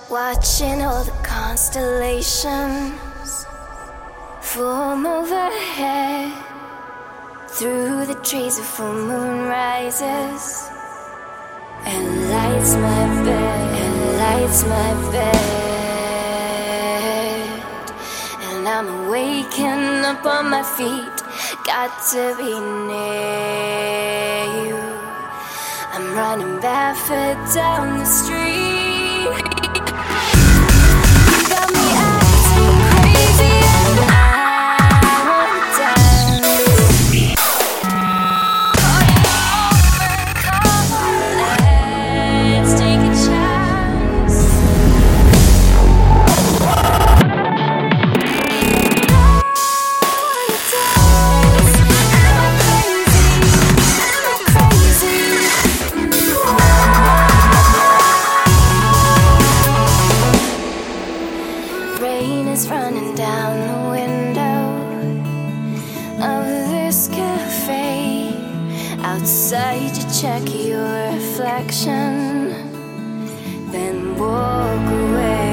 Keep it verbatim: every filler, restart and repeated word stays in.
Watching all the constellations form overhead. Through the trees a full moon rises and lights my bed, and lights my bed. And I'm waking up on my feet, got to be near you. I'm running barefoot down the street. Got me acting crazy and I wanna dance. Come on, let's take a chance. I wanna dance. Am I crazy? Am I crazy? Rain is running down the window of this cafe. Outside you check your reflection, then walk away.